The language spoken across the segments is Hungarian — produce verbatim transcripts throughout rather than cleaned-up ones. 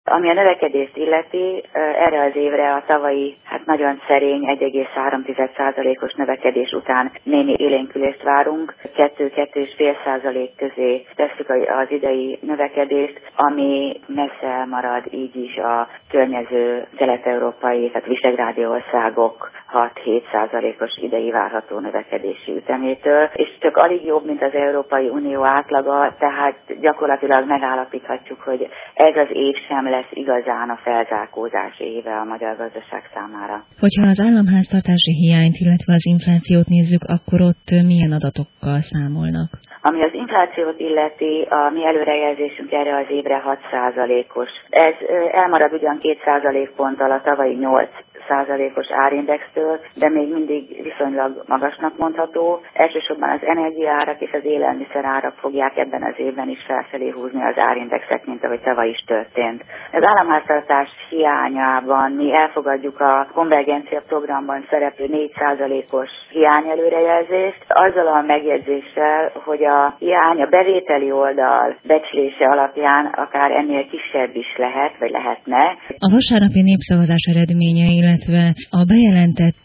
Ami a növekedést illeti, erre az évre a tavalyi hát nagyon szerény egy egész három százalékos növekedés után némi élénkülést várunk. kettő-kettő egész öt százalék közé tesszük az idei növekedést, ami messze marad így is a környező kelet-európai, tehát visegrádi országok hat-hét százalékos idei várható növekedési ütemétől, és csak alig jobb, mint az Európai Unió átlaga, tehát gyakorlatilag megállapíthatjuk, hogy ez az év sem lesz igazán a felzárkózás éve a magyar gazdaság számára. Hogyha az államháztartási hiányt, illetve az inflációt nézzük, akkor ott milyen adatokkal számolnak? Ami az inflációt illeti, a mi előrejelzésünk erre az évre hat százalékos. Ez elmarad ugyan két százalékponttal a tavalyi nyolc százalékos árindextől, de még mindig viszonylag magasnak mondható. Elsősorban az energiaárak és az élelmiszerárak fogják ebben az évben is felfelé húzni az árindexet, mint ahogy tavaly is történt. Az államháztartás hiányában mi elfogadjuk a konvergencia programban szereplő négy százalékos hiány előrejelzést, azzal a megjegyzéssel, hogy a hiány a bevételi oldal becslése alapján akár ennél kisebb is lehet, vagy lehetne. A vasárnapi népszavazás eredménye, illetve a bejelentett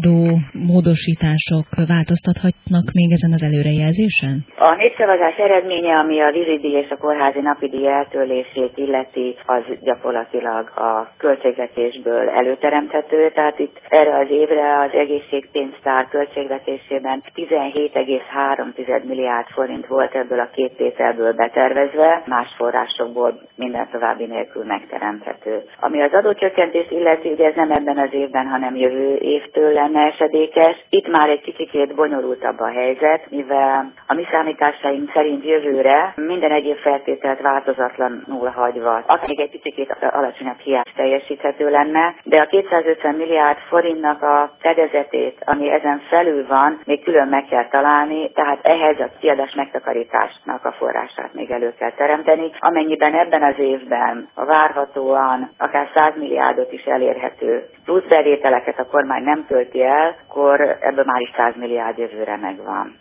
adómódosítások változtathatnak még ezen az előrejelzésen? A népszavazás eredménye, ami a vízidíj és a kórházi napidíj eltörlését illeti, az gyakorlatilag a költségvetésből előteremthető, tehát itt erre az évre az egészségpénztár költségvetésében tizenhét egész három milliárd forint volt ebből a két tételből betervezve, más forrásokból minden további nélkül megteremthető. Ami az adócsökkentést illeti, ugye ez nem ebben az évben, hanem jövő évtől lenne esedékes. Itt már egy kicsit bonyolultabb a helyzet, mivel a mi számításaink szerint jövőre minden egyéb feltételt változatlanul hagyva, az még egy kicsit alacsonyabb hiány teljesíthető lenne, de a kétszázötven milliárd forintnak a fedezetét, ami ezen felül van, még külön meg kell találni, tehát ehhez a kiadás megtakarításnak a forrását még elő kell teremteni, amennyiben ebben az évben a várhatóan akár száz milliárdot is elérhető plusz bevételeket a kormány nem költi el, akkor ebből már is száz milliárd jövőre megvan.